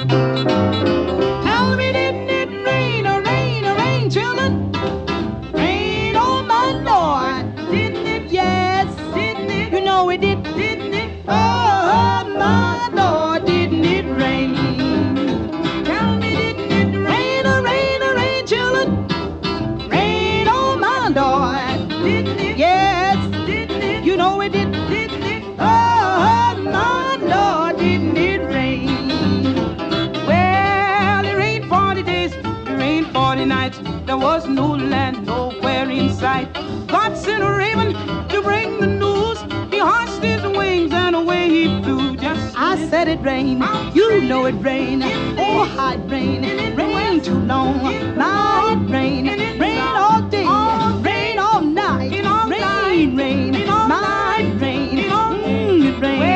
Tell me, didn't it rain, oh, rain, oh, rain, children? Rain on my Lord, didn't it? Yes, didn't it? You know it did, didn't it? Oh, my Lord, didn't it rain? Tell me, didn't it rain, oh, rain, oh, rain, children? Rain on my Lord, didn't it? Yes, didn't it? You know it did, didn't it? Oh, my Lord, didn't it rain? Well, it rained 40 days, it rained 40 nights. There was no land nowhere in sight. God sent a raven to bring the news. He hushed his wings and away he flew. Just I said it rained, you know it rained. Oh, how it rained, it rained too long. Now it rained.